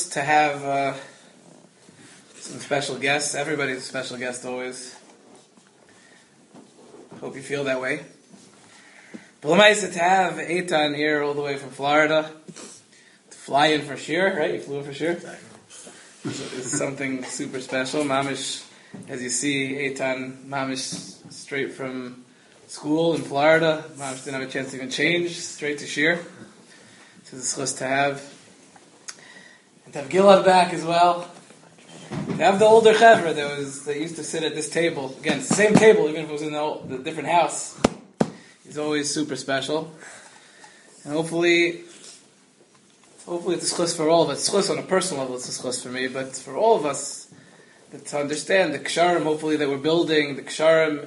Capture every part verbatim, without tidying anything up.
schus to have uh, some special guests. Everybody's a special guest always. Hope you feel that way. But nice to have Eitan here all the way from Florida. To fly in for sure, right? You flew in for sure? It's something super special. Mamish, as you see, Eitan Mamish straight from school in Florida. Mamish didn't have a chance to even change, straight to Shir. So it's a schus to have. And to have Gilad back as well. To have the older chevra that was that used to sit at this table. Again, it's the same table, even if it was in the, old, the different house. He's always super special. And hopefully, hopefully it's a schus for all of us. It's a schus on a personal level, it's a schus for me, but for all of us, that to understand the ksharim, hopefully, that we're building, the ksharim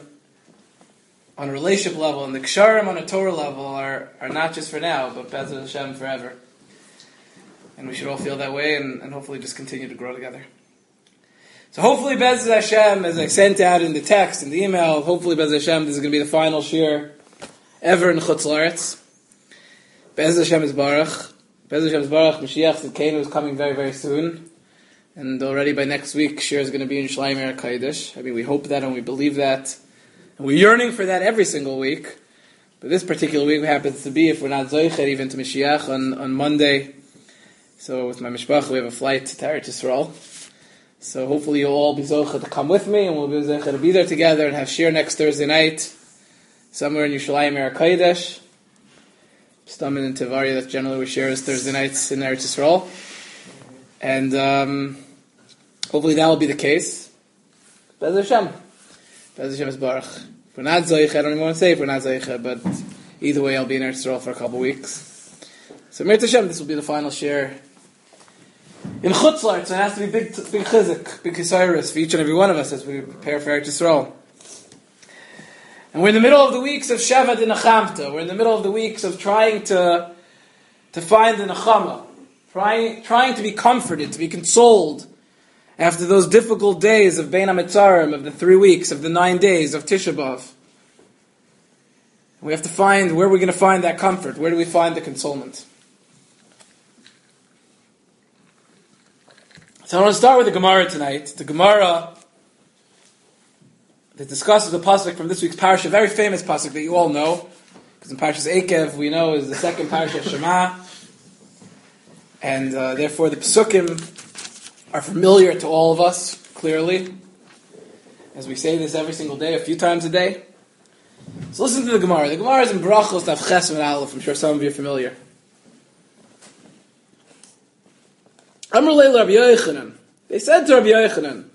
on a relationship level, and the ksharim on a Torah level are, are not just for now, but Be'ez Hashem forever. And we should all feel that way, and, and hopefully just continue to grow together. So hopefully Be'ez Hashem, as I sent out in the text, in the email, hopefully Be'ez Hashem, this is going to be the final shir ever in Chutz La'aretz. Be'ez Hashem is Baruch. Be'ez Hashem is Baruch. Mashiach Tzidkeinu is coming very, very soon. And already by next week, shir is going to be in Shalayim Eretz Kodesh. I mean, we hope that and we believe that. And we're yearning for that every single week. But this particular week happens to be, if we're not Zoicher, even to Mashiach on, on Monday. So with my mishpach, we have a flight to Eretz Yisrael. So hopefully you'll all be Zoicher to come with me, and we'll be Zoicher to be there together and have shir next Thursday night. Somewhere in Yerushalayim Eretz Kodesh. Stamin and Tevaria, that's generally where share is Thursday nights in Eretz Yisrael. And um, hopefully that will be the case. Be'ez Hashem. Be'ez Hashem is Baruch. If we're not Zoicha, I don't even want to say if we're not Zoicha, but either way I'll be in Eretz Yisrael for a couple of weeks. So Mir Hashem, this will be the final share in Chutz La'aretz. So it has to be big, big chizik, big kisairis for each and every one of us as we prepare for Eretz Yisrael. And we're in the middle of the weeks of Shevat and Nechamta. We're in the middle of the weeks of trying to to find the Nechama, trying trying to be comforted, to be consoled after those difficult days of Bein HaMetzarim, of the three weeks, of the nine days of Tisha B'Av. We have to find where we're going to find that comfort. Where do we find the consolement? So I want to start with the Gemara tonight. The Gemara that discusses the pasuk from this week's parasha, a very famous pasuk that you all know, because in Parashas Eikev we know is the second parasha of Shema, and uh, therefore the pasukim are familiar to all of us clearly, as we say this every single day, a few times a day. So listen to the Gemara. The Gemara is in Brachos Daf Ches and Aleph. I'm sure some of you are familiar. Amar Leil Rabbi Yochanan. They said to Rabbi Yochanan,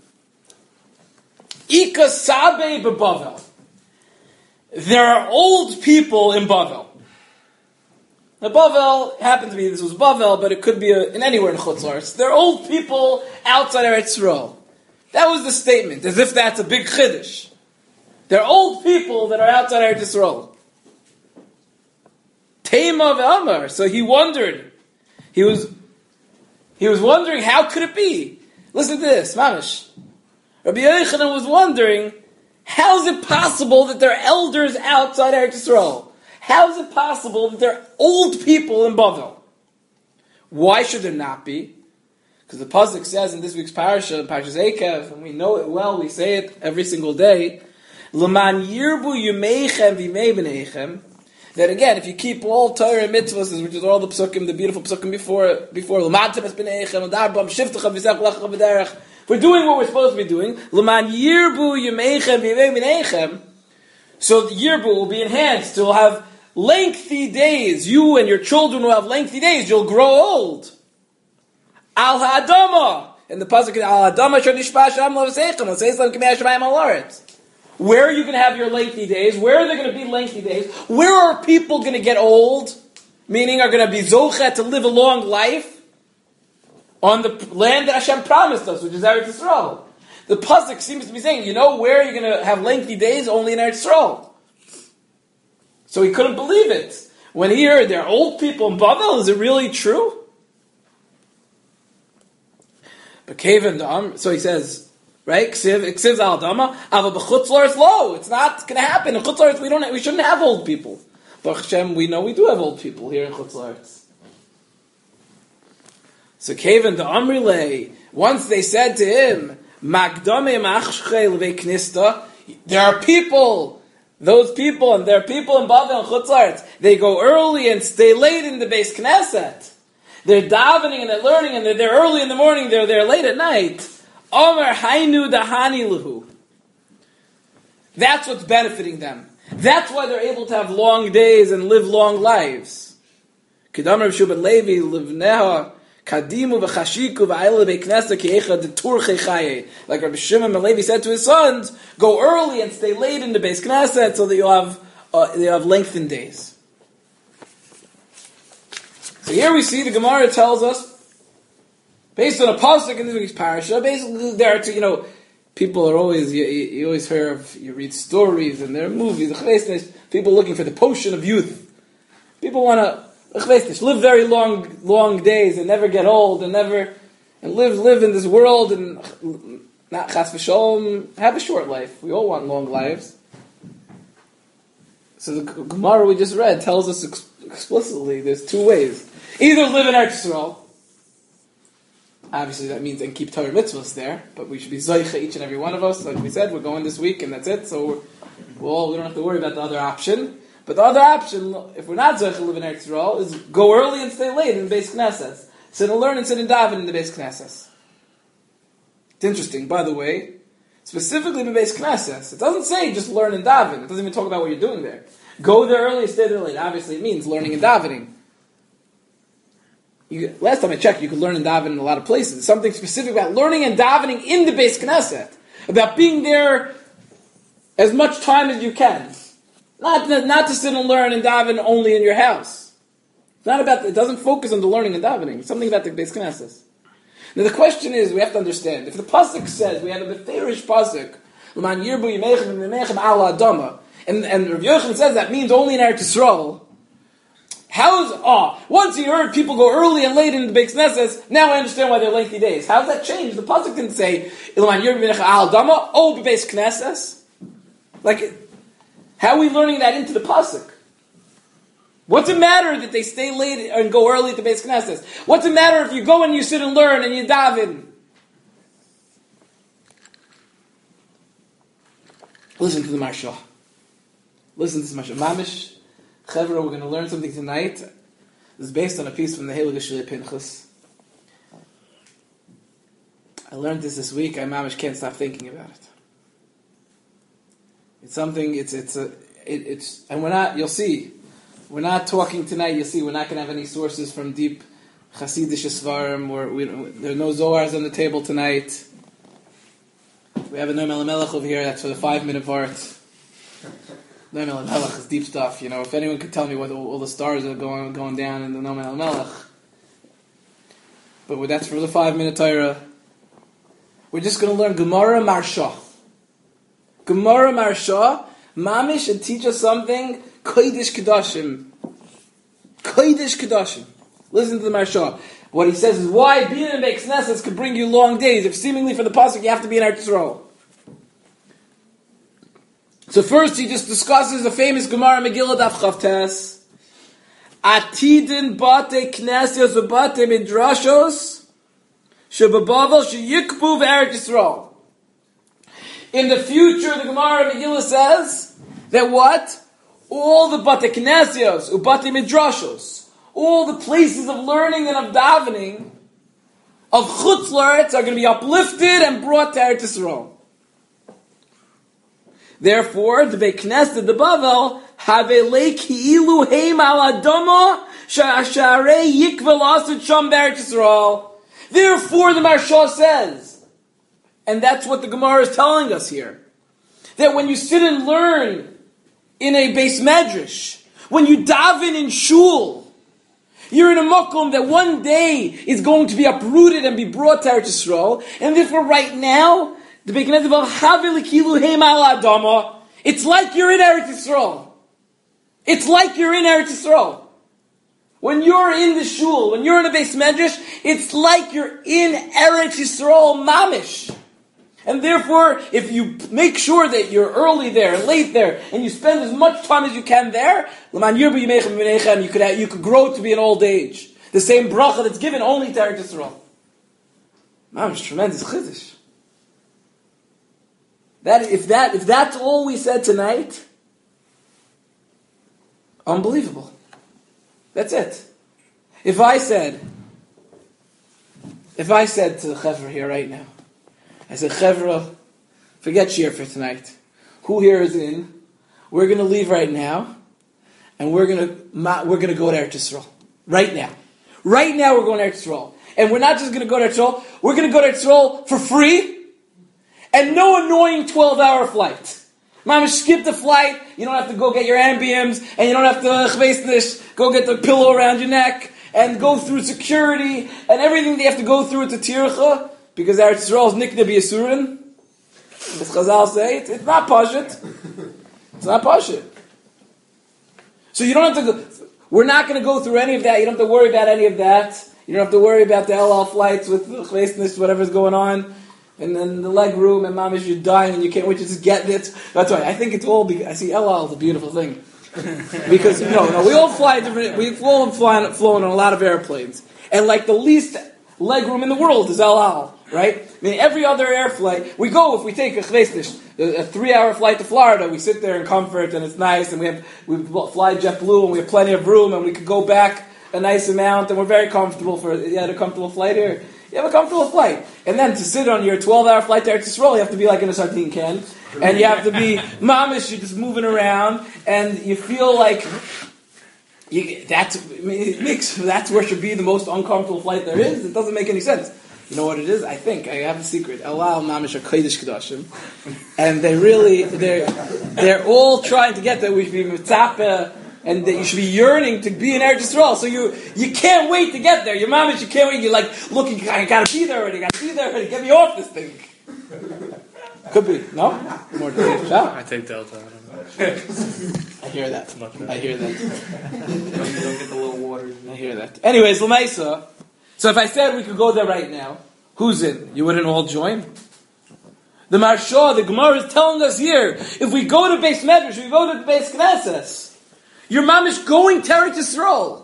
Ika Sabe beBavel. There are old people in Bavel. Now Bavel happened to be, this was Bavel, but it could be a, in anywhere in Chutz La'aretz. There are old people outside Eretz Yisrael. That was the statement, as if that's a big chiddush. There are old people that are outside Eretz Yisrael. Tema ve'amar. So he wondered. He was, he was wondering, how could it be? Listen to this, mamish. Rabbi Yochanan was wondering, how is it possible that there are elders outside Eretz Yisrael? How is it possible that there are old people in Bavel? Why should there not be? Because the pasuk says in this week's parasha, in Parashas Eikev, and we know it well, we say it every single day, L'man yirbu yumeichem v'yimei b'neichem, that again, if you keep all Torah and mitzvahs, which is all the psukim, the beautiful psukim before, before L'man temes b'neichem, Adarbam shivtecha v'sech lecha b'derech, we're doing what we're supposed to be doing. L'man yirbu yumeichem v'yimei b'neichem. So the yirbu will be enhanced. You'll have lengthy days. You and your children will have lengthy days. You'll grow old. Al ha'adama. In the pasuk, Al ha'adama sher nishpa sham lo v'seichem. V'seichem k'mei ha'shamayim al ha'aretz. Where are you going to have your lengthy days? Where are there going to be lengthy days? Where are people going to get old? Meaning are going to be zochet to live a long life? On the land that Hashem promised us, which is Eretz Yisrael. The pasuk seems to be saying, you know where you're going to have lengthy days? Only in Eretz Yisrael. So he couldn't believe it. When he heard there are old people in Bavel, is it really true? But Kevin, so he says, right? Ksiv al dama, ava b'chutz la'aretz lo. It's not going to happen in Chutz La'aretz. We don't. We shouldn't have old people. Baruch Hashem, we know we do have old people here in Chutz La'aretz. So Kavan the Amrile, once they said to him, there are people, those people, and there are people in Bavel and Chutz La'aretz, they go early and stay late in the Beis Knesset. They're davening and they're learning and they're there early in the morning, they're there late at night. Omer Hainu Dahani Luhu. That's what's benefiting them. That's why they're able to have long days and live long lives. Kedam Rav Shubin Levi livneha kadimu v'chashiku v'ayla be'knesa ki'echa deturche chaye. Like Rabbi Shimon ben Levi said to his sons, go early and stay late in the Beis Knesset so that you'll have uh, you'll have lengthened days. So here we see the Gemara tells us, based on a pasuk in this week's parasha, basically there are two, you know, people are always, you, you always hear of, you read stories and there are movies, people looking for the potion of youth. People want to live very long, long days and never get old and never, and live, live in this world and not chas v'sholom, have a short life. We all want long lives. So the Gemara we just read tells us ex- explicitly there's two ways. Either live in Eretz Yisrael. Obviously that means and keep Torah mitzvahs there, but we should be zoicha each and every one of us. Like we said, we're going this week and that's it. So we're, well, we don't have to worry about the other option. But the other option, if we're not zoicha live in Eretz Yisrael, is go early and stay late in the Beis Knesset. Sit and learn and sit and daven in the Beis Knesset. It's interesting, by the way, specifically in the Beis Knesset. It doesn't say just learn and daven. It doesn't even talk about what you're doing there. Go there early, stay there late. Obviously it means learning and davening. You, last time I checked, you could learn and daven in a lot of places. Something specific about learning and davening in the Beis Knesset. About being there as much time as you can. Not, not to sit and learn and daven only in your house. It's not about, it doesn't focus on the learning and davening. It's something about the Beis Knesset. Now the question is, we have to understand, if the pasuk says, we have a beferish pasuk, L'man yirbu yimechem v'mimechem ala adama, and, and Rav Yochanan says that means only in Eretz Yisrael, how's, oh, once you heard people go early and late in the Beis Knesset, now I understand why they're lengthy days. How does that change? The pasuk didn't say, L'man yirbu yimechem ala adama, oh, Beis Knesset. Like, how are we learning that into the pasuk? What's it matter that they stay late and go early to Beis Knesset? What's it matter if you go and you sit and learn and you daven? Listen to the Marsha. Listen to the Marsha. Mamish, Chevra, we're going to learn something tonight. This is based on a piece from the Heilige Shirei Pinchas. I learned this this week. I Mamish can't stop thinking about it. It's something. It's it's a it, it's and we're not. You'll see. We're not talking tonight. You'll see. We're not going to have any sources from deep Hasidic Svarim. Or we, there are no Zohars on the table tonight. We have a Noam Elimelech over here. That's for the five-minute vart. Noam Elimelech is deep stuff. You know, if anyone could tell me what all, all the stars are going going down in the Noam Elimelech, but that's for the five-minute Torah. We're just going to learn Gemara Marsha. Gemara Marsha, Mamish, should teach us something. Kodesh Kedoshim. Kodesh Kedoshim. Listen to the Marsha. What he says is why being in Beis Knesset could bring you long days if seemingly for the pasuk you have to be in Eretz Yisrael. So first he just discusses the famous Gemara Megillah Daf Chavtes. Atidin bate Knesios ubate midrashos shebebavel sheyikbu ve'Eretz Yisrael. In the future, the Gemara Megillah says that what? All the bate Knesios ubate midrashos, all the places of learning and of davening of Chutz La'aretz are going to be uplifted and brought to Eretz Yisrael. Therefore, the Beit Knesset, the Bavel, have a lake hi'ilu heim al adama sha'asharei yikvel asid sham be'Eretz Yisrael. Therefore, the Marsha says, and that's what the Gemara is telling us here, that when you sit and learn in a Beis Medrash, when you daven in shul, you're in a makom that one day is going to be uprooted and be brought to Eretz Yisrael, and therefore right now, the Beit Knesset will have elikilu heim al adama. It's like you're in Eretz Yisrael. It's like you're in Eretz Yisrael. When you're in the shul, when you're in a Beis Medrash, it's like you're in Eretz Yisrael mamish. And therefore, if you make sure that you're early there and late there, and you spend as much time as you can there, you could you could grow to be an old age. The same bracha that's given only to Eretz Yisrael. Man, it's tremendous chiddush. That if that if that's all we said tonight, unbelievable. That's it. If I said, if I said to the Chevra here right now, I said, Chevra, forget shir for tonight. Who here is in? We're going to leave right now, and we're going to we're going to go to Eretz Yisrael right now. Right now, we're going to Eretz Yisrael, and we're not just going to go to Eretz Yisrael. We're going to go to Eretz Yisrael for free, and no annoying twelve-hour flight. Mama, skip the flight. You don't have to go get your ambiums, and you don't have to chveisnish, go get the pillow around your neck, and go through security and everything they have to go through at the tircha, because Eretz Yisrael is nikna b'yisurin. As Chazal say, it's, it's not pashut. It's not pashut. So you don't have to go, we're not going to go through any of that. You don't have to worry about any of that. You don't have to worry about the El Al flights with chveisnish, whatever's going on. And then the leg room, and mamish, you're dying, and you can't wait to just get it. That's why I think it's all. Be- I see El Al is a beautiful thing, because no, no, we all fly different. We've all flown, flown on a lot of airplanes, and like the least leg room in the world is El Al, right? I mean, every other air flight, we go if we take a chveisnish, a three-hour flight to Florida. We sit there in comfort, and it's nice, and we have we fly JetBlue, and we have plenty of room, and we could go back a nice amount, and we're very comfortable for. You had a comfortable flight here. You have a comfortable flight. And then to sit on your twelve-hour flight to Eretz Yisrael, you have to be like in a sardine can. And you have to be mamish, you're just moving around. And you feel like you, that's, it makes, that's where should be the most uncomfortable flight there is. It doesn't make any sense. You know what it is? I think, I have a secret. El Al mamish are kodesh kedashim. And they really, they're, they're all trying to get there. We should be mitzapeh. And that you should be yearning to be in Eretz Yisrael. So you you can't wait to get there. Your mamish, you can't wait. You're like, looking, I gotta be there already, gotta be there already. Get me off this thing. Could be. No? More than that. I take Delta. I don't know. I hear that. I hear that. Don't get the little water. I hear that. Anyways, Lamaisa. So if I said we could go there right now, who's in? You wouldn't all join? The Marsha, the Gemara is telling us here, if we go to Beis Medrash, we go to the Beis Knesses, your mom is going to Eretz Yisrael.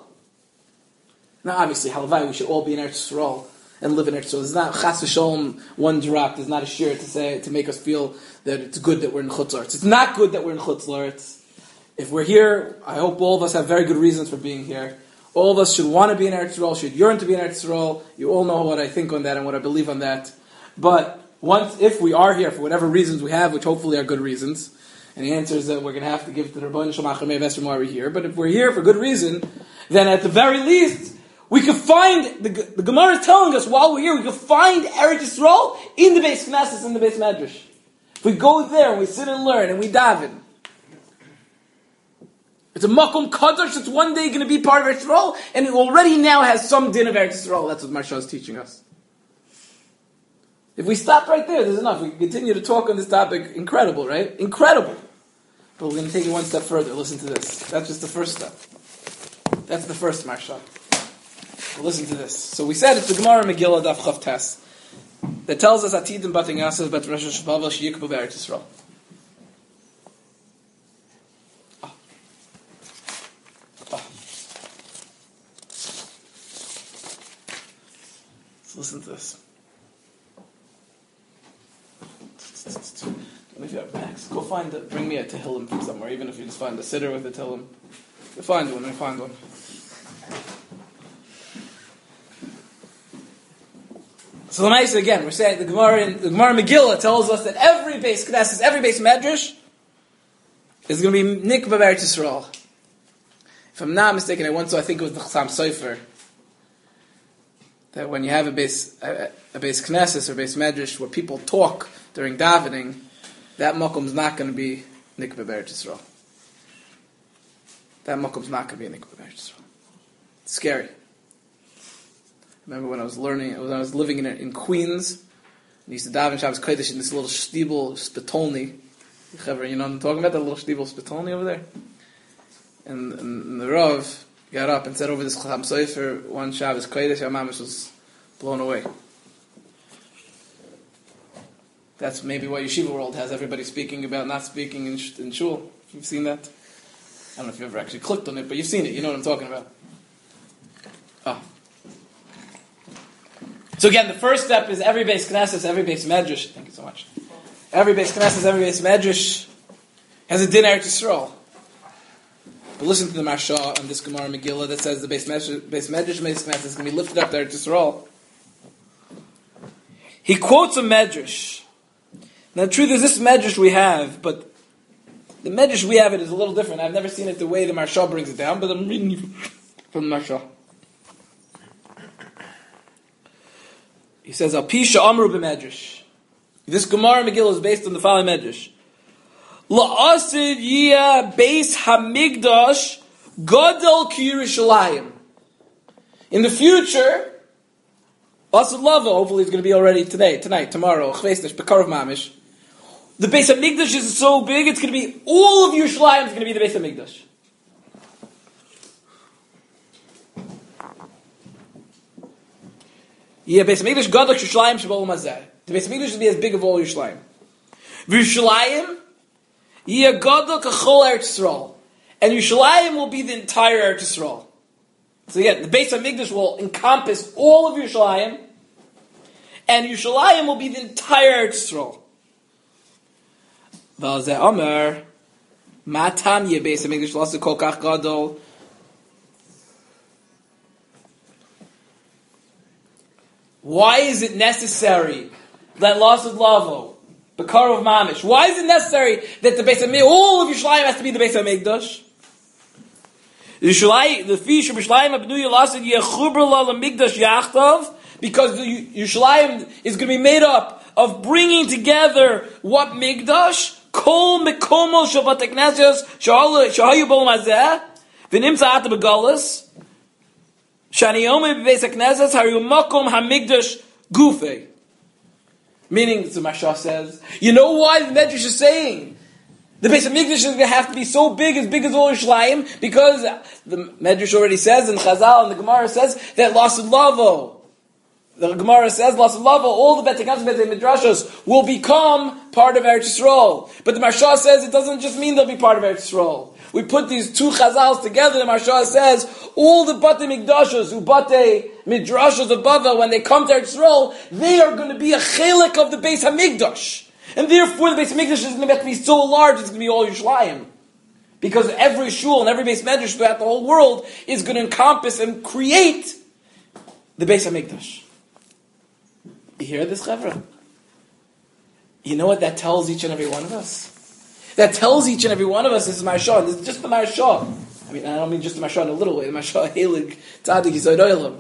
Now, obviously, halavai, we should all be in Eretz Yisrael and live in Eretz Yisrael. It's not chas v'sholom, one drop. There's not a shir to say to make us feel that it's good that we're in Chutz La'aretz. It's not good that we're in Chutz La'aretz. If we're here, I hope all of us have very good reasons for being here. All of us should want to be in Eretz Yisrael, should yearn to be in Eretz Yisrael. You all know what I think on that and what I believe on that. But once, if we are here for whatever reasons we have, which hopefully are good reasons, and the answer is that we're going to have to give to the Rabban Shalom Achamei Vesrim while we're here. But if we're here for good reason, then at the very least, we could find, the, the Gemara is telling us while we're here, we could find Eretz Yisrael in the Beis Knesses, in the Beis Medrash. If we go there and we sit and learn and we daven, it's a Makom Kadosh that's one day going to be part of Eretz Yisrael, and it already now has some din of Eretz Yisrael. That's what Marsha is teaching us. If we stop right there, there's enough. We can continue to talk on this topic. Incredible, right? Incredible. But we're going to take it one step further. Listen to this. That's just the first step. That's the first Marsha. Well, listen to this. So we said it's the Gemara Megillah Daf Chav Tes that tells us Atidim Bating Asav Bet Rosh Hashanah Sheyikbu Be'eretz Yisrael. Oh. Oh. So listen to this. If you have Max, go find it. Bring me a Tehillim from somewhere, even if you just find a sitter with a Tehillim. You find one, you find one. So the nice again, we're saying the Gemara in the Gemara Megillah tells us that every base Knesses, every base Medrash is going to be Nikba Be'eretz Yisrael. If I'm not mistaken, I once saw, I think it was the Chassam Sofer, that when you have a base a, a base Knesses or base Medrash where people talk during davening, that makom is not going to be Nikba Be'eretz Yisrael. That makom is not going to be Nikba Be'eretz Yisrael. It's scary. I remember when I was learning, when I was living in in Queens, I used to daven Shabbos Kodesh in this little shtibel Spitolny. You know what I'm talking about? That little shtibel Spitolny over there? And, and, and the Rav got up and said over this Chassam Sofer, one Shabbos Kodesh, our mamash was blown away. That's maybe what Yeshiva World has everybody speaking about not speaking in, in shul. You've seen that? I don't know if you've ever actually clicked on it, but you've seen it. You know what I'm talking about. Oh, So again, the first step is every base Knesset, every base Medrash. Thank you so much. Every base Knesset, every base Medrash has a din Eretz Yisrael. But listen to the Marsha on this Gemara Megillah that says the base Medrash, base Medrash, base Knesset is going to be lifted up to Eretz Yisrael. He quotes a Medrash. Now the truth is this Medrash we have, but the Medrash we have it is a little different. I've never seen it the way the Marsha brings it down, but I'm reading from the Marsha. He says, Al Pisha Amru b'Medrash. This Gemara Megillah is based on the following Medrash. La'asid yia beis hamigdash gadol ki Yerushalayim. In the future, Asid Lava, hopefully it's going to be already today, tonight, tomorrow, Chvesnish, Bekarov Mamish. The Beis HaMikdash is so big, it's going to be, all of Yerushalayim is going to be the Beis HaMikdash. Yeah, Beis HaMikdash, Gadol Yerushalayim, Shabbat Mazeh. The Beis HaMikdash should be as big of all Yerushalayim. Yerushalayim, yeah, Gadol Kachol Eretz Yisrael. And Yerushalayim will be the entire Eretz Yisrael. So again, the Beis HaMikdash will encompass all of Yerushalayim, and Yerushalayim will be the entire Eretz Yisrael. V'alzeh Omer, Matam ye Beis HaMikdash l'aseh kol kach gadol. Why is it necessary that l'aseh lavo, Bekarov Mamish? Why is it necessary that the Beis HaMikdash, all of Yerushalayim has to be the Beis HaMikdash? The fish of Yerushalayim abnuya l'aseh yechubr la l'mikdash yachtav, because the Yerushalayim is going to be made up of bringing together what Migdash, kol mekomo shel batei knesses shahayu b'olam hazeh, v'nimtza ata b'galus, shani yomei b'beis haknesses hayu makom hamigdash gufei. Meaning, the Marsha says, you know why the Medrash is saying the Beis HaMikdash is going to have to be so big, as big as all Yerushalayim, because the Medrash already says, and Chazal and the Gemara says, that Lasid Lavo, the Gemara says, Lasid Lavo, all the Betei Knesset, Betei Midrashos will become part of Eretz Yisrael. But the Marsha says it doesn't just mean they'll be part of Eretz Yisrael. We put these two Chazals together, the Marsha says, all the Batei Mikdashos, who Batei Midrashos of Bavel, when they come to Eretz Yisrael, they are going to be a chelik of the Beis HaMikdash. And therefore the Beis HaMikdash is going to have to be so large, it's going to be all Yerushalayim. Because every shul and every Beis Medrash throughout the whole world is going to encompass and create the Beis HaMikdash. You hear this, Chevra? You know what that tells each and every one of us? That tells each and every one of us, this is Marsha, this is just the Marsha. I mean, I don't mean just the Marsha in a little way, the Marsha Heilig Tzadik Yisod Olam.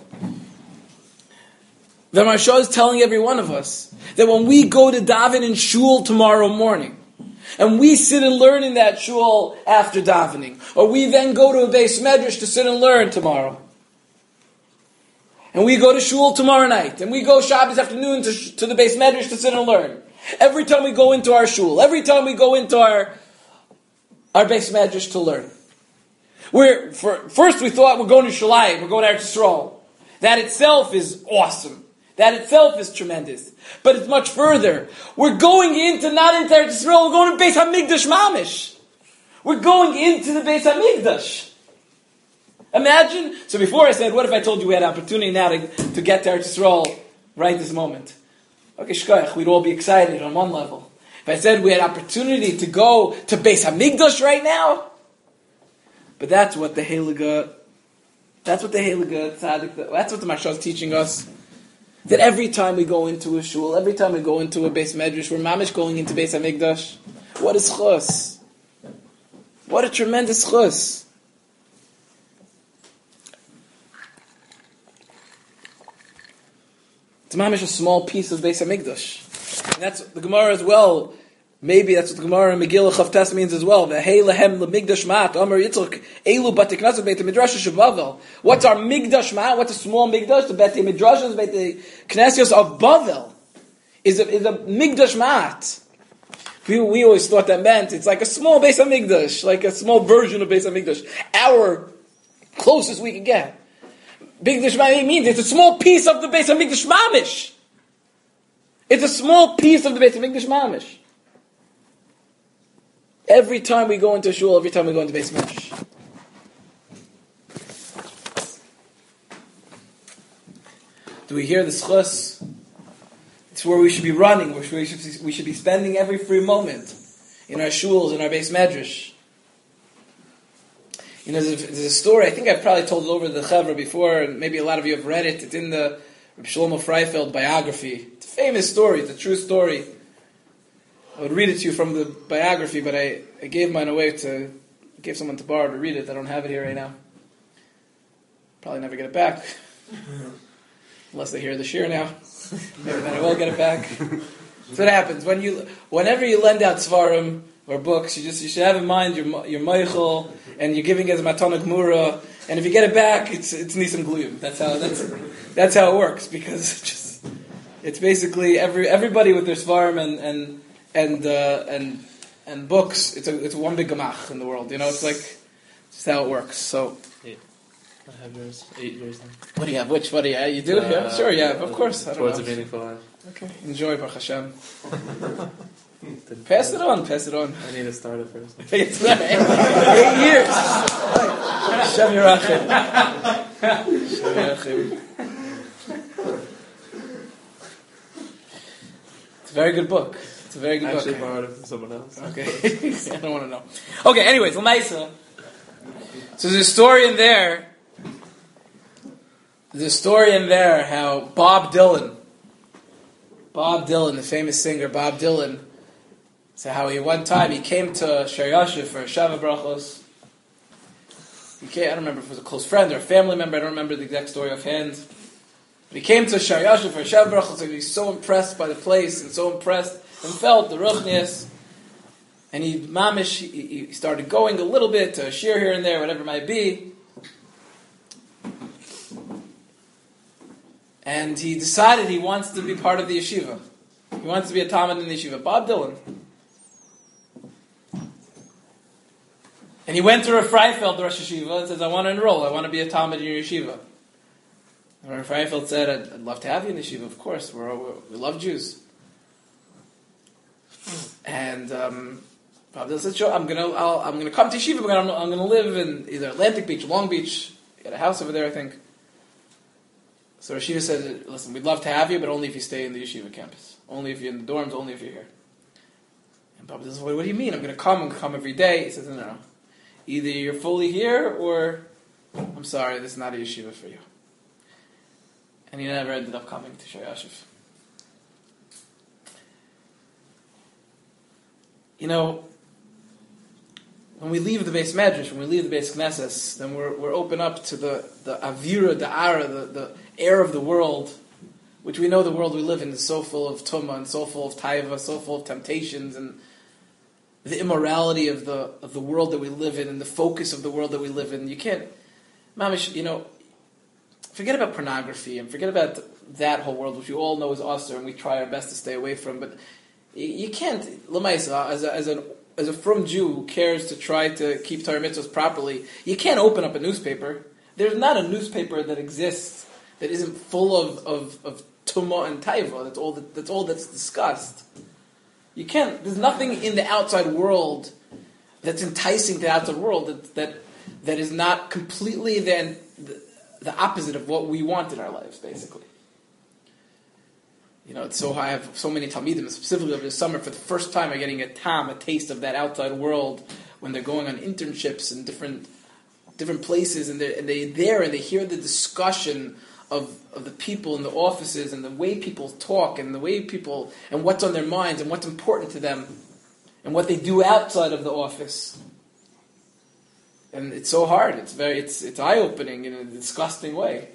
The Marsha is telling every one of us that when we go to daven in shul tomorrow morning, and we sit and learn in that shul after davening, or we then go to a Beis Medrash to sit and learn tomorrow, and we go to shul tomorrow night, and we go Shabbos afternoon to, to the Beis Medrash to sit and learn. Every time we go into our shul, every time we go into our our Beis Medrash to learn, we're for, first we thought we're going to Shalayim, we're going to Eretz Yisrael. That itself is awesome. That itself is tremendous. But it's much further. We're going into, not into Eretz Yisrael, we're going to Beis HaMikdash Mamish. We're going into the Beis HaMikdash. Imagine, so before I said, what if I told you we had an opportunity now to, to get to Eretz Yisrael right this moment? Okay, shkoyach, we'd all be excited on one level. If I said we had opportunity to go to Beis HaMikdash right now, but that's what the Heilige, that's what the Heilige Tzadik, that's what the Marsha is teaching us. That every time we go into a shul, every time we go into a Beis Medrash, we're mamish going into Beis HaMikdash. What is chus? What a tremendous chus. It's mamish a small piece of Beis HaMikdash. And that's the Gemara as well. Maybe that's what the Gemara in Megillah Chavtes means as well. V'hei lehem lemigdash mat. Amar Yitzchak elu batei knesses Beit Midrashos of Bavel. What's our migdash mat? What's a small migdash? The Beit Midrashos, Beit Knesses of Bavel is a, is a migdash mat. We, we always thought that meant it's like a small Beis HaMikdash, like a small version of Beis HaMikdash. Our closest we can get. Migdash mat means it's a small piece of the Beis HaMikdash mamish. It's a small piece of the Beis HaMikdash mamish. Every time we go into shul, every time we go into Beis Medrash. The Do we hear the schus? It's where we should be running, where we should, we should be spending every free moment in our shuls, in our base medrash. You know, there's a, there's a story, I think I've probably told it over to the Chevra before, and maybe a lot of you have read it. It's in the Reb Shlomo Freifeld biography. It's a famous story, it's a true story. I would read it to you from the biography, but I, I gave mine away to, I gave someone to borrow to read it. I don't have it here right now. Probably never get it back. Unless they hear the shir now. Maybe then I will get it back. That's what happens. When you, whenever you lend out svarim or books, you just you should have in mind your your meichel, and you're giving it as matana gemura, and if you get it back, it's it's nisim gluyim. That's how that's that's how it works, because it's just it's basically every everybody with their svarim and and and uh, and and books. It's a it's one big gemach in the world. You know, it's like just how it works. So. I have yours. Eight years now. What do you have? Which? What do you have? You do? Uh, yeah, sure, yeah, of course. I don't Towards know. a meaningful life. Okay, enjoy, Baruch Hashem. Pass it on, pass it on. I need to start it first. It's right. Eight years. Hashem Yerachim. Hashem Yerachim. It's a very good book. It's a very good I actually book. borrowed it from someone else. Okay, I don't want to know. Okay, anyways, Lamaisa. So there's a story in there. There's a story in there how Bob Dylan, Bob Dylan, the famous singer Bob Dylan, so how he one time he came to Shariashiv for Shava Brachos. He came, I don't remember if it was a close friend or a family member. I don't remember the exact story offhand. But he came to Shariashiv for Shava Brachos, and he was so impressed by the place and so impressed and felt the ruchnius. And he mamish, he, he started going a little bit to a shir here and there, whatever it might be. And he decided he wants to be part of the yeshiva. He wants to be a talmid in the yeshiva. Bob Dylan. And he went to Rav Freifeld, the Rosh Yeshiva, and says, I want to enroll. I want to be a talmid in your yeshiva. And Rav Freifeld said, I'd, I'd love to have you in the yeshiva, of course. We're, we're, we love Jews. And um, Bob Dylan said, sure, I'm going to I'm gonna come to yeshiva, but I'm, I'm going to live in either Atlantic Beach, Long Beach. He had a house over there, I think. So Rashiva said, listen, we'd love to have you, but only if you stay in the yeshiva campus. Only if you're in the dorms, only if you're here. And Bob says, what do you mean? I'm going to come, I'm going to come every day. He says, no, no. Either you're fully here, or I'm sorry, this is not a yeshiva for you. And he never ended up coming to Shariashiv. You know, when we leave the base medrash, when we leave the base knesses, then we're we're open up to the, the avira, the ara, the, the air of the world, which we know the world we live in is so full of tumah and so full of taiva, so full of temptations and the immorality of the of the world that we live in and the focus of the world that we live in. You can't, mamish, you know, forget about pornography and forget about that whole world, which you all know is usher and we try our best to stay away from. But you can't, l'maisa, as a, as an as a frum Jew who cares to try to keep Torah mitzvahs properly, you can't open up a newspaper. There's not a newspaper that exists that isn't full of of, of tumah and taiva. That's all that, that's all that's discussed. You can't. There's nothing in the outside world that's enticing to the outside world that that, that is not completely then the, the opposite of what we want in our lives, basically. You know, it's so I have so many talmidim, specifically over the summer, for the first time, are getting a tam, a taste of that outside world when they're going on internships in different different places, and they're and they're there and they hear the discussion of of the people in the offices and the way people talk and the way people and what's on their minds and what's important to them and what they do outside of the office. And it's so hard. It's very it's it's eye opening in a disgusting way.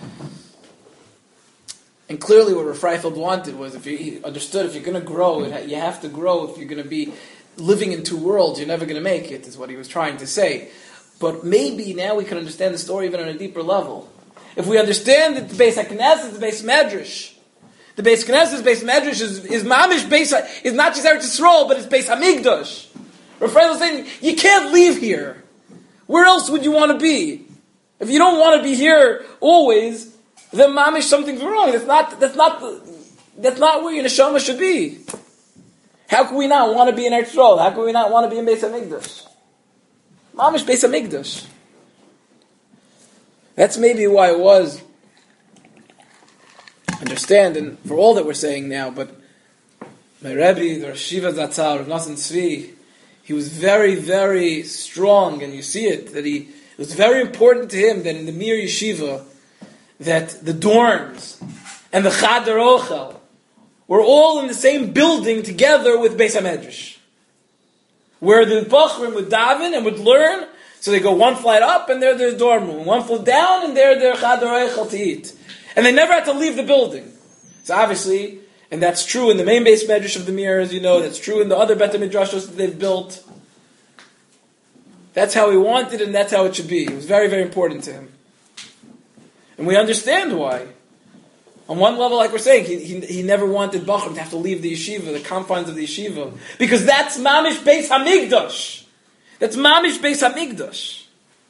And clearly what Rav Freifeld wanted was, if you, he understood, if you're going to grow, you have to grow. If you're going to be living in two worlds, you're never going to make it, is what he was trying to say. But maybe now we can understand the story even on a deeper level. If we understand that the Beis HaKnesset is the Beis Medrash, the Beis Knesset, Beis Medrash is, is Mamish Beis, is not just Eretz Yisrael, but it's Beis Hamikdash. Rav Freifeld is saying, you can't leave here. Where else would you want to be? If you don't want to be here always, then mamish something's wrong. That's not. That's not. The, that's not where your neshama should be. How can we not want to be in Eretz Yisrael? How can we not want to be in Beis Hamikdash? Mamish Beis Hamikdash. That's maybe why it was understand, and for all that we're saying now, but my Rebbe, the Shiva Zatzal, Rav Nosson Tzvi, he was very, very strong, and you see it, that he, it was very important to him that in the Mir Yeshiva, that the dorms and the Chadar Ochel were all in the same building together with Beis HaMedrash, where the Bachrim would daven and would learn, so they go one flight up and they're their dorm room, one flight down and they're their Chadar Ochel to eat. And they never had to leave the building. So obviously, and that's true in the main Beis Medrash of the Mir, as you know, that's true in the other Bet HaMidrashos that they've built. That's how he wanted and that's how it should be. It was very, very important to him. And we understand why. On one level, like we're saying, he, he, he never wanted Bachram to have to leave the yeshiva, the confines of the yeshiva. Because that's Mamish Beis HaMikdash. That's Mamish Beis HaMikdash.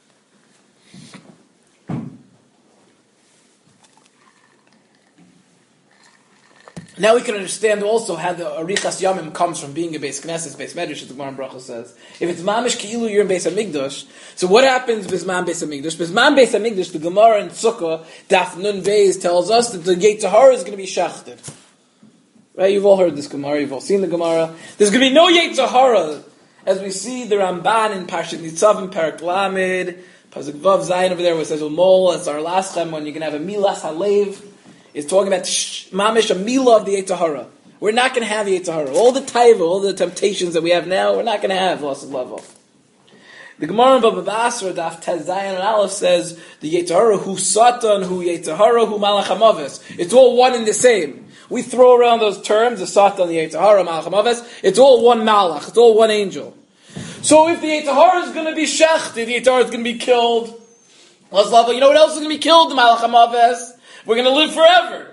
Now we can understand also how the Arichas Yamim comes from being a Beis Knesset, Beis Medrash, as the Gemara in Bracha says. If it's Mamish Ki'ilu, you're in Beis HaMikdash. So what happens Bisman Beis HaMikdash? Bisman Beis HaMikdash, the Gemara in Sukkah, Daf Nun Beis, tells us that the Yetzer Hara is going to be shachted. Right? You've all heard this Gemara, you've all seen the Gemara. There's going to be no Yetzer Hara, as we see the Ramban in Parshat Nitzavim, Perek Lamed, Pasuk Vav Zayin over there, where it says Umol, it's our last time when you're going to have a Milas Halev. It's talking about mamish, a milah of the Yetzer Hara. We're not going to have the Yetzer Hara. All the taiva, all the temptations that we have now, we're not going to have loss of level. The Gemara in Baba Basra, Daf Tez Zayin and Aleph says the Yetzer Hara, who Satan, who Yetzer Hara, who Malach HaMaves. It's all one and the same. We throw around those terms, the Satan, the Yetzer Hara, Malach HaMaves. It's all one Malach. It's all one angel. So if the Yetzer Hara is going to be shechted, the Yetzer Hara is going to be killed. Loss level. You know what else is going to be killed? The Malach HaMaves. We're going to live forever.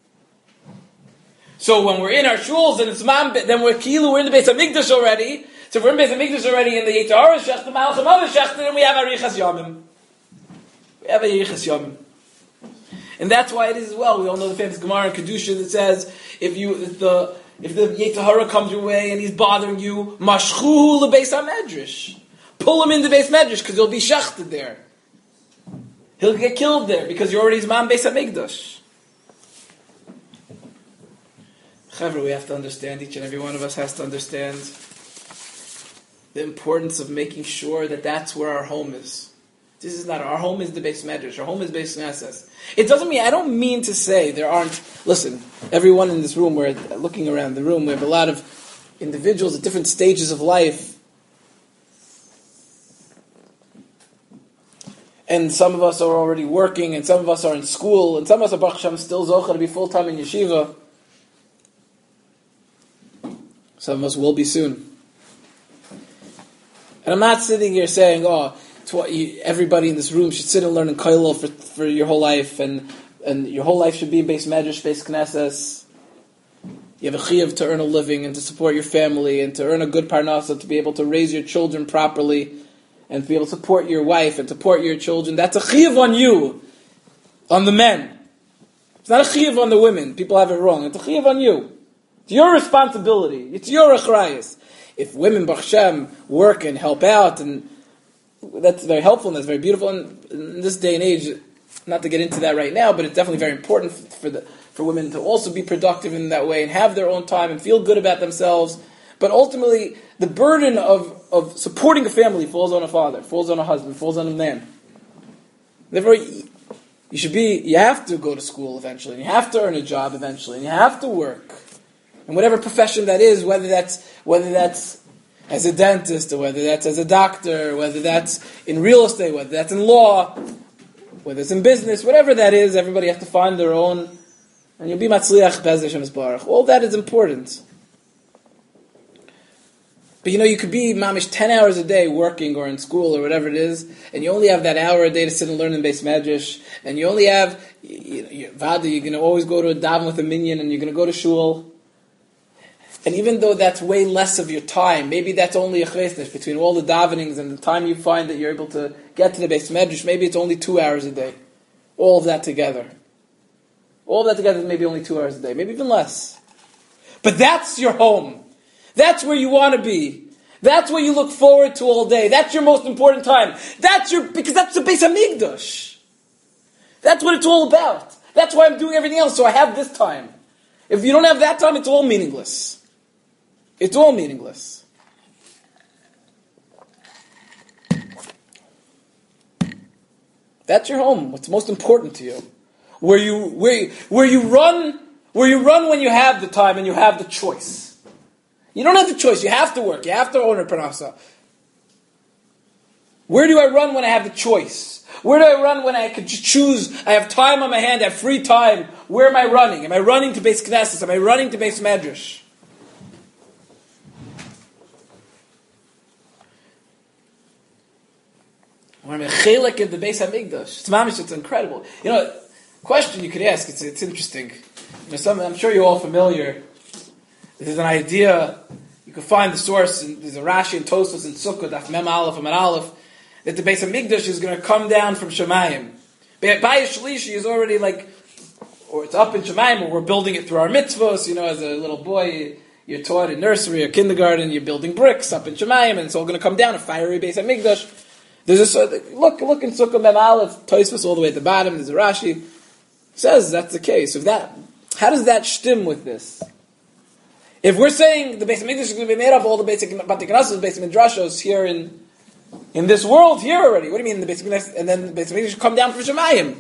So when we're in our shuls and it's man, then we're kilu, we're in the Beis HaMikdash already. So if we're in the Beis HaMikdash already, in the Yetzer Hara shech, the Malach HaMaves shech, then we have Arichas Yamim. We have Arichas Yamim. And that's why it is as well. We all know the famous Gemara in Kedusha that says, if you, if the, if the Yetzer Hara comes your way and he's bothering you, mashchuhu leBeis HaMedrash. Pull him into Beis Medrash because he'll be shechted there. He'll get killed there because you're already Zman Beis HaMikdash. However, we have to understand, each and every one of us has to understand the importance of making sure that that's where our home is. This is not, our home is the Beis Medrash, our home is Beis Knesset. It doesn't mean, I don't mean to say there aren't, listen, everyone in this room, we're looking around the room, we have a lot of individuals at different stages of life. And some of us are already working, and some of us are in school, and some of us are Baruch Hashem still zocha to be full time in yeshiva. Some of us will be soon. And I'm not sitting here saying, "Oh, it's what you, everybody in this room should sit and learn in Koilel for for your whole life, and and your whole life should be Beis Medrash, Beis Knesses. You have a chiyuv to earn a living and to support your family and to earn a good parnasa, to be able to raise your children properly." And to be able to support your wife and support your children, that's a chiyuv on you, on the men. It's not a chiyuv on the women. People have it wrong. It's a chiyuv on you. It's your responsibility. It's your achrayus. If women, Baruch Hashem, work and help out, and that's very helpful and that's very beautiful. And in this day and age, not to get into that right now, but it's definitely very important for the for women to also be productive in that way and have their own time and feel good about themselves. But ultimately, the burden of, of supporting a family falls on a father, falls on a husband, falls on a man. Therefore, you should be, you have to go to school eventually, and you have to earn a job eventually, and you have to work. And whatever profession that is, whether that's, whether that's as a dentist, or whether that's as a doctor, or whether that's in real estate, whether that's in law, whether it's in business, whatever that is, everybody has to find their own, and you'll be matzliach Be'ez Hashem Yisbarach. All that is important. But you know, you could be mamish ten hours a day working or in school or whatever it is, and you only have that hour a day to sit and learn in Beis Medrash, and you only have, you, you, Vada, you're going to always go to a daven with a minyan, and you're going to go to shul. And even though that's way less of your time, maybe that's only a chesnish between all the davenings and the time you find that you're able to get to the Beis Medrash, maybe it's only two hours a day. All of that together. All of that together is maybe only two hours a day, maybe even less. But that's your home. That's where you want to be. That's what you look forward to all day. That's your most important time. That's your, because that's the Beis HaMikdash. That's what it's all about. That's why I'm doing everything else, so I have this time. If you don't have that time, it's all meaningless. It's all meaningless. That's your home. What's most important to you? Where you where where you run where you run when you have the time and you have the choice. You don't have the choice. You have to work. You have to own a parnasa. Where do I run when I have the choice? Where do I run when I could choose? I have time on my hand. I have free time. Where am I running? Am I running to Beis Knesset? Am I running to Beis Medrash? Or am I chelek in the Beis Hamikdash? It's mamish. It's incredible. You know, question you could ask. It's it's interesting. You know, some, I'm sure you're all familiar. There's an idea. You can find the source. In, there's a Rashi and Tosfos and Sukkot, Daf Mem Aleph and Mem Aleph, that the Beis Hamikdash is going to come down from Shemayim. Bayis Shlishi is already like, or it's up in Shemayim, or we're building it through our mitzvos. You know, as a little boy, you're taught in nursery or kindergarten, you're building bricks up in Shemayim, and it's all going to come down a fiery Beis Hamikdash. There's a look, look in Sukkot Mem Aleph, Tosfos all the way at the bottom. There's a Rashi says that's the case. If that, how does that stem with this? If we're saying the Beis Hamikdash is going to be made up of all the basic Bati Knesset, basic Midrashos here in in this world here already, what do you mean the Beis Hamikdash, and then the Beis Hamikdash should come down from Shemayim?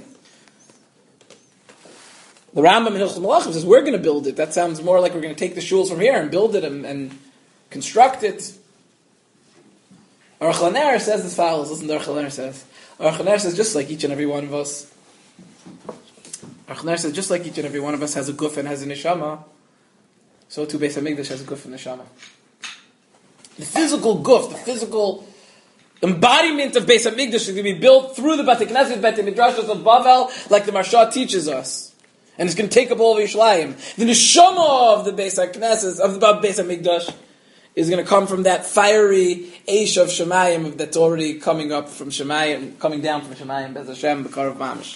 The Rambam in Hilchos Malachim says we're going to build it. That sounds more like we're going to take the shuls from here and build it and, and construct it. Aruch LaNer says as follows. Listen to Aruch LaNer says. Aruch LaNer says just like each and every one of us. Aruch LaNer says just like each and every one of us has a guf and has a neshama, so too Beis Hamikdash has a guf and neshama. The physical guf, the physical embodiment of Beis Hamikdash is going to be built through the Bati Knesset, Bati Midrashos of Bavel, like the Marsha teaches us, and it's going to take up all of Yerushalayim. The neshama of the Beis Knesset, of the Beis Hamikdash, is going to come from that fiery Eish of Shemayim that's already coming up from Shemayim, coming down from Shemayim, Bez Hashem, B'karav Mamish.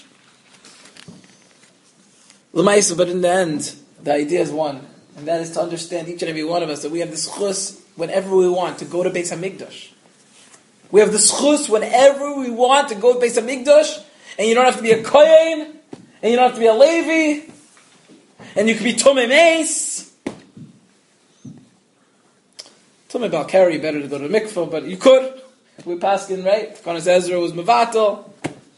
L'maisa, but in the end, the idea is one, and that is to understand each and every one of us that we have the schus whenever we want to go to Beis Hamikdash. We have the schus whenever we want to go to Beis Hamikdash, and you don't have to be a kohen, and you don't have to be a Levi, and you can be Tomei Meis. Tomei Balkari, better to go to the mikvah, but you could. We paskin, right? Konas Ezra was mevatel.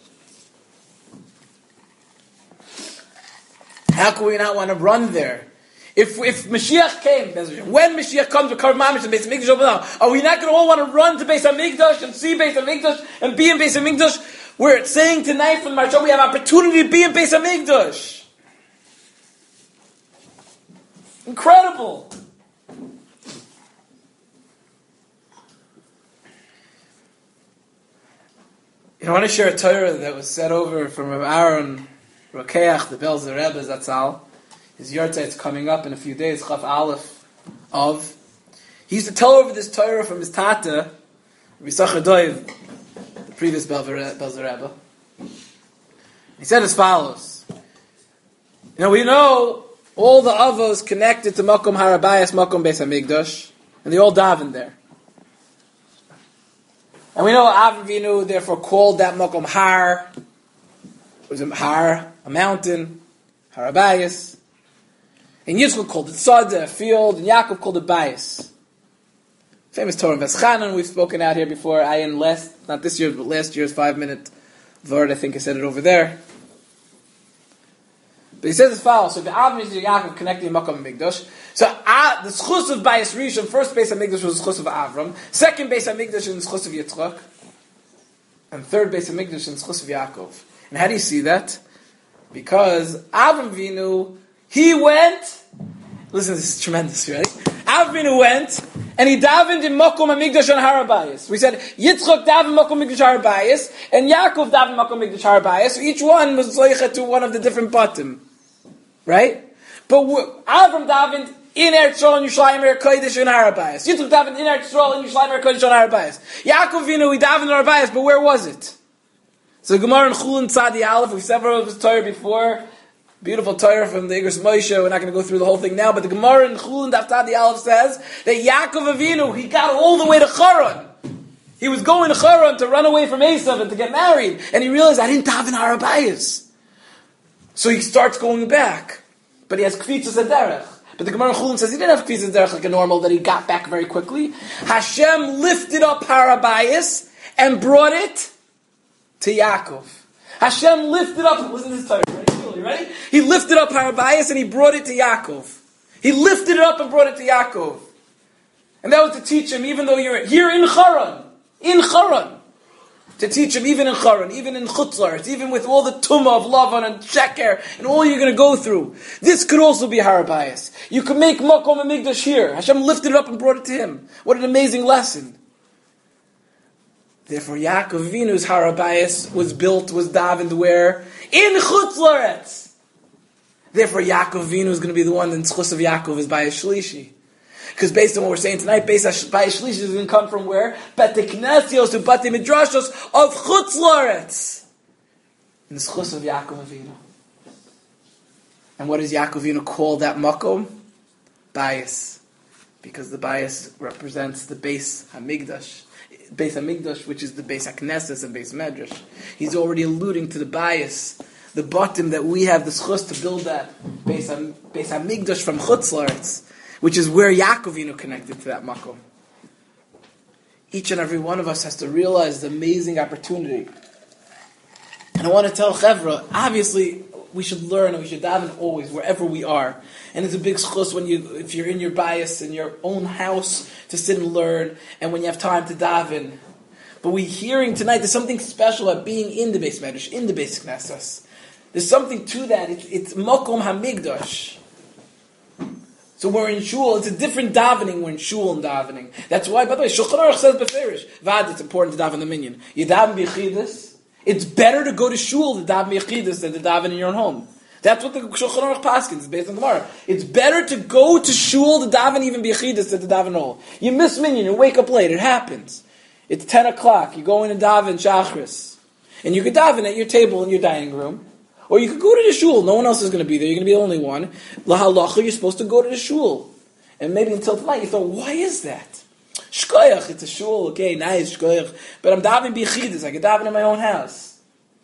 How can we not want to run there? If if Mashiach came, when Mashiach comes to Karv Mamish and Beis Hamikdash open up, are we not going to all want to run to Beis Hamikdash and see Beis Hamikdash and be in Beis Hamikdash? We're saying tonight from Marsha we have opportunity to be in Beis Hamikdash. Incredible. You know, I want to share a Torah that was said over from Rav Aaron Rokeach, the Belzer Rebbe Zatzal. His Yortzeit is coming up in a few days, Chaf Aleph of. He used to tell over this Torah from his Tata, Rabbi Yisachar Doiv, the previous Belzer Rebbe. He said as follows. You know, we know all the Avos connected to Makom Harabayas, Makom Beis Hamikdash, and they all daven there. And we know Avram Avinu therefore called that Makom Har. It was a Har, a mountain, Harabayas. And Yitzchak called it Sada, a field, and Yaakov called it Bayis. Famous Torah of Veschanan we've spoken out here before. I in last, not this year, but last year's five-minute word, I think I said it over there. But he says as follows: so the Avram and Yaakov connecting Makom Hamikdash. So uh, the schus of Bayis Rishon, first Beis Hamikdash was the schus of Avram, second Beis Hamikdash is the schus of Yitzchak, and third Beis Hamikdash is the schus of Yaakov. And how do you see that? Because Avram Avinu, he went. Listen, this is tremendous, right? Avram Avinu went and he davened in Makom Hamikdash on Harabayas. We said Yitzchak davened Makom Hamikdash Harabayas and Yaakov davened Makom Hamikdash Harabayas. So each one was zoichet to one of the different bottom. Right? But Avram davened in Eretz Yisrael and Yerushalayim Er Kodesh on Harabayas. Yitzchak davened in Eretz Yisrael and Yerushalayim Er Kodesh on Harabayas. Yaakov Avinu, he davened on Harabayas, but where was it? So the Gemara in Chulin Tzadi Aleph, we've said over this Torah before. Beautiful Torah from the Igros Moshe. We're not going to go through the whole thing now, but the Gemara in Chulin Daf Tzadi Aleph says that Yaakov Avinu, he got all the way to Charan. He was going to Charan to run away from Esav and to get married, and he realized I didn't daven Harabayas. So he starts going back. But he has kvitzas derech. But the Gemara in Chulin says he didn't have kvitzas derech like a normal, that he got back very quickly. Hashem lifted up Har Habayis and brought it to Yaakov. Hashem lifted up, listen to this time, ready? Ready? He lifted up Har Habayis and he brought it to Yaakov. He lifted it up and brought it to Yaakov. And that was to teach him, even though you're here in Charan, in Charan, to teach him even in Charan, even in Chutzlar, even with all the tumah of Lavan and Sheker and all you're going to go through. This could also be Har Habayis. You could make Makom Hamikdash here. Hashem lifted it up and brought it to him. What an amazing lesson. Therefore, Yaakov Avinu's Har Habayis was built, was davened where? In Chutzlaretz. Therefore, Yaakov Avinu is going to be the one, the Tzchus of Yaakov is Bayis Shlishi. Because based on what we're saying tonight, Bayis Shlishi is going to come from where? Bate Knesios to Bate Midrashos of Chutzlaretz. In the Tzchus of Yaakov Avinu. And what does Yaakov Avinu call that Makom? Bayis. Because the Bayis represents the Beis HaMikdash. Beis HaMikdash, which is the Beis HaKnesses and Beis Medrash. He's already alluding to the Bayis, the bottom that we have the schus to build that Beis HaMikdash from Chutzlaretz, which is where Yaakov Avinu connected to that makom. Each and every one of us has to realize the amazing opportunity. And I want to tell Chevra, obviously, we should learn and we should daven always, wherever we are. And it's a big schus when you, if you're in your bias, in your own house, to sit and learn, and when you have time to daven. But we're hearing tonight, there's something special about being in the Beis Medrash, in the Beis Knesses. There's something to that. It's, it's Makom HaMikdash. So we're in shul. It's a different davening. We're in shul and davening. That's why, by the way, Shulchan Aruch says beferish. Vad, it's important to daven the minyan. You daven b'yechidus. It's better to go to shul to daven b'yechidus than to daven in your own home. That's what the Shulchan Aruch paskins is based on Gemara. It's better to go to shul to daven even b'yechidus than to daven all. You miss minyan, you wake up late. It happens. It's ten o'clock. You go in and daven shachris, and you could daven at your table in your dining room. Or you could go to the shul. No one else is going to be there. You're going to be the only one. Lahalacha, you're supposed to go to the shul. And maybe until tonight you thought, why is that? Shkoyach, it's a shul. Okay, nice, shkoyach. But I'm davening b'yechidus. I can daven in my own house.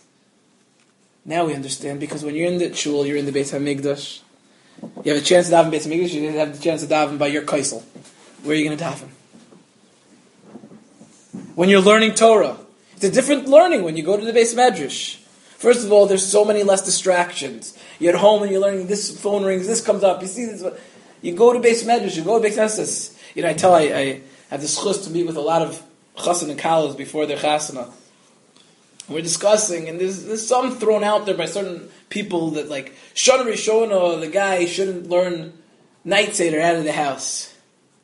Now we understand, because when you're in the shul, you're in the Beis HaMikdash. You have a chance to daven Beis HaMikdash. You have the chance to daven by your kaisel. Where are you going to daven? When you're learning Torah. It's a different learning when you go to the Beis Medrash. First of all, there's so many less distractions. You're at home and you're learning, this phone rings, this comes up, you see this. You go to Beis Medrash, you go to Beis Knesses. You know, I tell, I, I have the schus to meet with a lot of chassan and kalas before their chasana. We're discussing, and there's, there's some thrown out there by certain people that, like, Shana Rishona, the guy shouldn't learn Night Seder out of the house.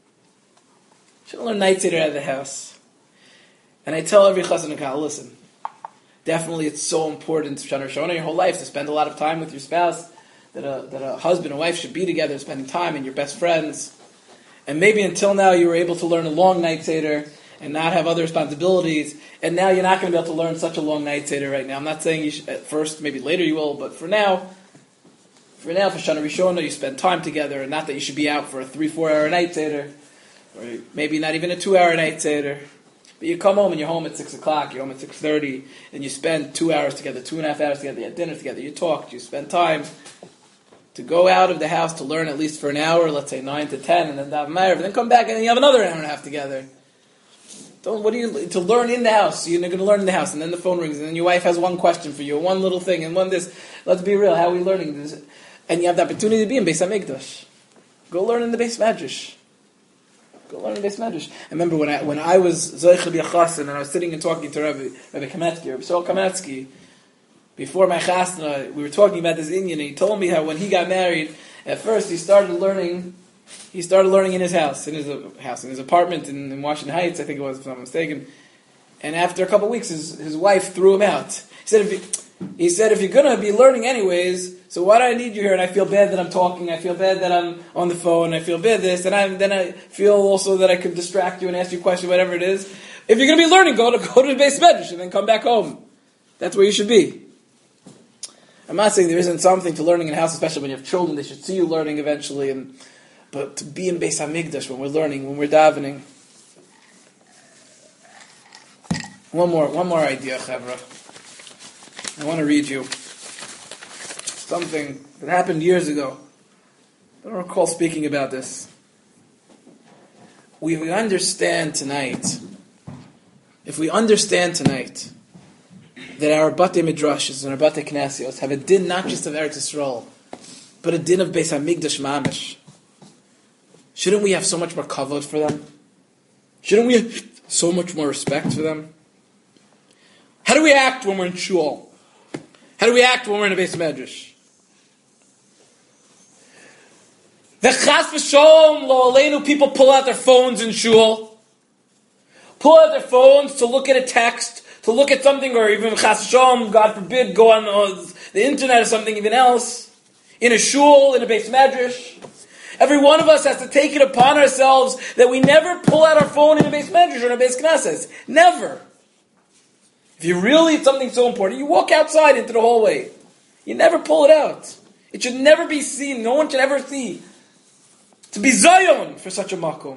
Shouldn't learn Night Seder out of the house. And I tell every chassan and kala, listen, definitely, it's so important to Shana Rishona your whole life to spend a lot of time with your spouse. That a that a husband and wife should be together, spending time, and your best friends. And maybe until now you were able to learn a long night seder and not have other responsibilities. And now you're not going to be able to learn such a long night seder right now. I'm not saying you should, at first, maybe later you will, but for now, for now, for Shana Rishona, you spend time together, and not that you should be out for a three, four hour night seder, or maybe not even a two hour night seder. But you come home and you're home at six o'clock, you're home at six thirty, and you spend two hours together, two and a half hours together, you have dinner together, you talk, you spend time to go out of the house to learn at least for an hour, let's say nine to ten, and then daven Ma'ariv, and then come back and then you have another hour and a half together. Don't, what do you, to learn in the house, you're going to learn in the house, and then the phone rings, and then your wife has one question for you, one little thing, and one this. Let's be real, how are we learning this? And you have the opportunity to be in Beis HaMikdash. Go learn in the Beis Medrash. Go learn in Beis Medrash. I remember when I when I was Zoich B'Yachasin and I was sitting and talking to Rabbi Rabbi Kametsky, Rabbi Saul Kametsky, before my chasna, we were talking about this Indian, and he told me how when he got married, at first he started learning. He started learning in his house, in his uh, house, in his apartment in, in Washington Heights, I think it was, if I'm not mistaken. And after a couple of weeks, his his wife threw him out. He said, if you, he said, if you're gonna be learning anyways, so why do I need you here? And I feel bad that I'm talking. I feel bad that I'm on the phone. I feel bad this, and I then I feel also that I could distract you and ask you a question, whatever it is. If you're gonna be learning, go to go to the Beis Medrash and then come back home. That's where you should be. I'm not saying there isn't something to learning in a house, especially when you have children. They should see you learning eventually, and but to be in Beis HaMikdash when we're learning, when we're davening. One more, one more idea, Chavra. I want to read you something that happened years ago. I don't recall speaking about this. We, we understand tonight, if we understand tonight that our Batei Midrashis and our Batei Knasios have a din not just of Eretz Yisrael, but a din of Beis HaMikdash Mamish, shouldn't we have so much more kavod for them? Shouldn't we have so much more respect for them? How do we act when we're in shul? How do we act when we're in a Beis Medrash? The chas v'sholom lo aleinu, people pull out their phones in shul, pull out their phones to look at a text, to look at something, or even chas v'sholom, God forbid, go on uh, the internet or something even else, in a shul, in a Beis Medrash. Every one of us has to take it upon ourselves that we never pull out our phone in a Beis Medrash or in a Beis Knesset. Never. If you really, it's something so important, you walk outside into the hallway. You never pull it out. It should never be seen. No one should ever see. To be Zion for such a makom.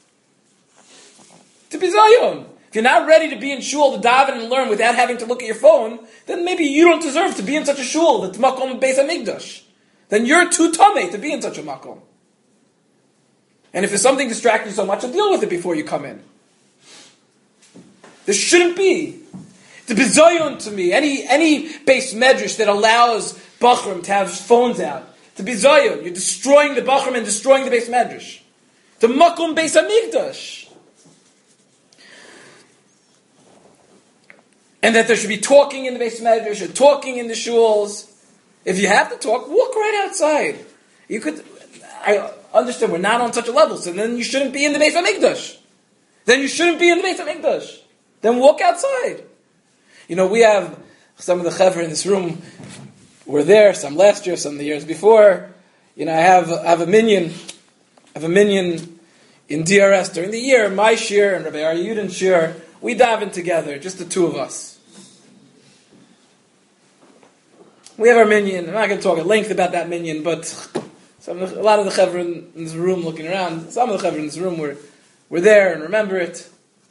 To be Zion. If you're not ready to be in shul to daven and learn without having to look at your phone, then maybe you don't deserve to be in such a shul that's makom Beis HaMikdash. Then you're too tamei to be in such a makom. And if there's something distracting you so much, then deal with it before you come in. There shouldn't be. To be Zion to me, any any Beis Medrash that allows Bachram to have phones out, to be Zion, you're destroying the Bachram and destroying the Beis Medrash. The Makom Beis HaMikdash. And that there should be talking in the Beis Medrash, or talking in the shuls. If you have to talk, walk right outside. You could, I understand we're not on such a level, so then you shouldn't be in the Beis HaMikdash. Then you shouldn't be in the Beis HaMikdash. Then walk outside. You know, we have some of the chevra in this room were there, some last year, some the years before. You know, I have I have a minion, I have a minion in D R S during the year. My shir and Rabbi Aryudin's shir, we daven together, just the two of us. We have our minion. I'm not going to talk at length about that minion, but some of the, a lot of the chevra in, in this room looking around, some of the chevra in this room were were there and remember it.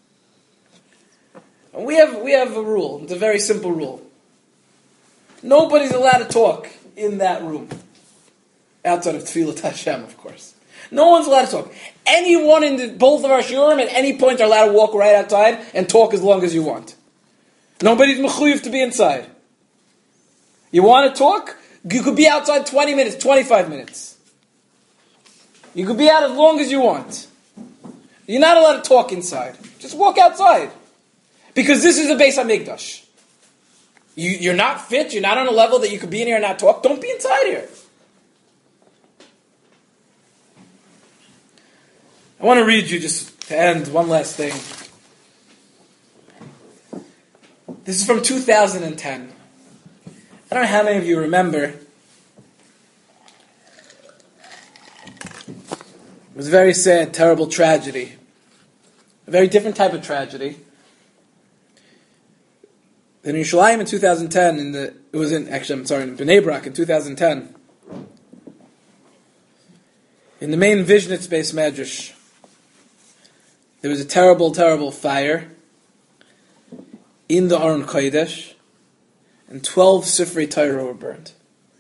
And we have we have a rule. It's a very simple rule. Nobody's allowed to talk in that room. Outside of Tfilat Hashem, of course. No one's allowed to talk. Anyone in the, both of our shurim at any point are allowed to walk right outside and talk as long as you want. Nobody's mechuyev to be inside. You want to talk? You could be outside twenty minutes, twenty-five minutes. You could be out as long as you want. You're not allowed to talk inside. Just walk outside. Because this is a Beis HaMikdash. You, you're not fit, you're not on a level that you could be in here and not talk. Don't be inside here. I want to read you, just to end, one last thing. This is from two thousand ten. I don't know how many of you remember. It was a very sad, terrible tragedy. A very different type of tragedy. In Yerushalayim in two thousand ten, in the it was in actually I'm sorry in Bnei Brak in two thousand ten, in the main Vishnitz Beis Medrash, there was a terrible, terrible fire in the Aron Kodesh, and twelve Sifrei Torah were burned,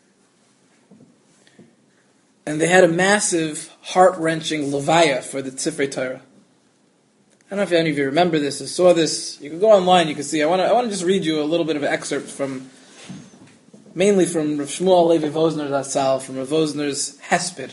and they had a massive, heart-wrenching levaya for the Sifrei Torah. I don't know if any of you remember this or saw this. You can go online, you can see. I want to I want to just read you a little bit of an excerpt from, mainly from Rav Shmuel Levi Vosner Zatzal, from Rav Vosner's Hesped.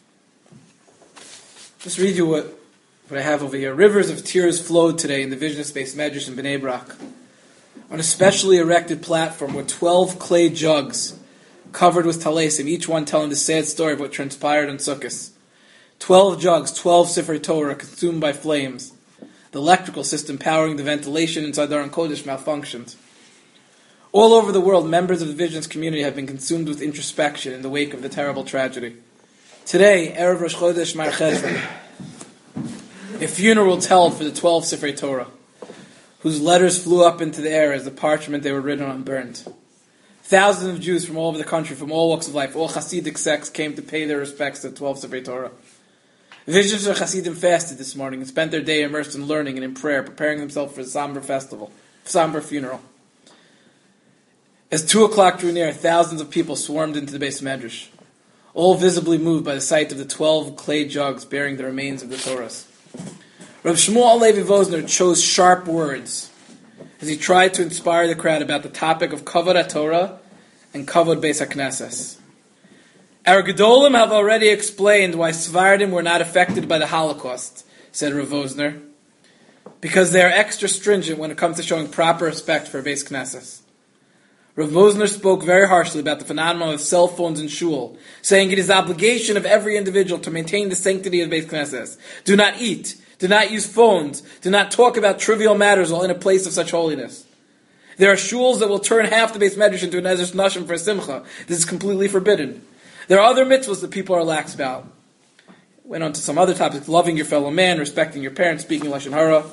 Just read you what, what I have over here. Rivers of tears flowed today in the Vishnitz Beis Medrash in Bnei Brak. On a specially erected platform were twelve clay jugs covered with talesim, each one telling the sad story of what transpired on Sukkot. Twelve jugs, twelve Sifrei Torah consumed by flames. The electrical system powering the ventilation inside the Aron Kodesh malfunctioned. All over the world, members of the Visions community have been consumed with introspection in the wake of the terrible tragedy. Today, Erev Rosh Chodesh Mar Cheshvan, a funeral was held for the twelve Sifrei Torah, whose letters flew up into the air as the parchment they were written on burned. Thousands of Jews from all over the country, from all walks of life, all Hasidic sects came to pay their respects to the twelve Sifrei Torah. Visions of Hasidim fasted this morning and spent their day immersed in learning and in prayer, preparing themselves for the somber festival, somber funeral. As two o'clock drew near, thousands of people swarmed into the Beis Medrash, all visibly moved by the sight of the twelve clay jugs bearing the remains of the Torahs. Rav Shmuel Levi Vosner chose sharp words as he tried to inspire the crowd about the topic of Kavod HaTorah and Kavod Beis HaKnesses. Our Gedolim have already explained why Sephardim were not affected by the Holocaust, said Rav Vosner, because they are extra stringent when it comes to showing proper respect for Beis Knesses. Rav Vosner spoke very harshly about the phenomenon of cell phones in shul, saying it is the obligation of every individual to maintain the sanctity of Beis Knesses. Do not eat, do not use phones, do not talk about trivial matters while in a place of such holiness. There are shuls that will turn half the Beis Medrash into an Ezras Nashim for a simcha. This is completely forbidden. There are other mitzvahs that people are lax about. Went on to some other topics, loving your fellow man, respecting your parents, speaking Lashon Hara.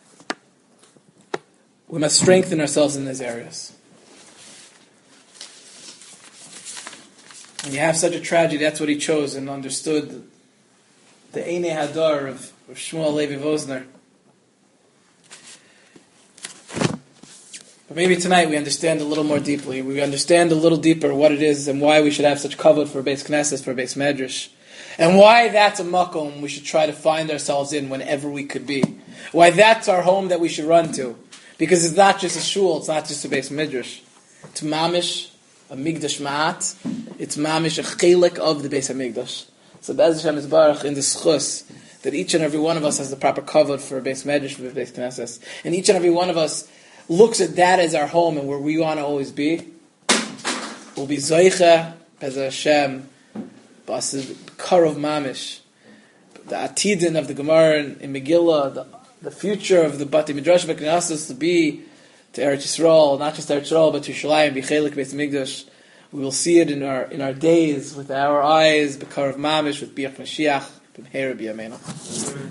We must strengthen ourselves in these areas. When you have such a tragedy, that's what he chose and understood the Einei Hadar of, of Shmuel Levi Vosner. But maybe tonight we understand a little more deeply. We understand a little deeper what it is and why we should have such kavod for Beis Knesses, for Beis Medrash. And why that's a makom we should try to find ourselves in whenever we could be. Why that's our home that we should run to. Because it's not just a shul, it's not just a Beis Medrash. It's mamish, a migdash ma'at. It's mamish, a chelik of the Beis HaMikdash. So Be'ez Hashem is baruch in the schus that each and every one of us has the proper kavod for Beis Medrash, for Beis Knesses. And each and every one of us looks at that as our home and where we want to always be. We'll be Zoicha, Be'ez Hashem, Basid Karov Mamish, the Atidin of the Gemara in, in Megillah, the, the future of the Bati Midrash V'Knesses to be to Eretz Yisrael, not just Eretz Yisrael, but to Yerushalayim, B'Chelik Beis Mikdash. We will see it in our in our days with our eyes, B'Karov Mamish, with Biach Mashiach, B'Meher B'Yameinu.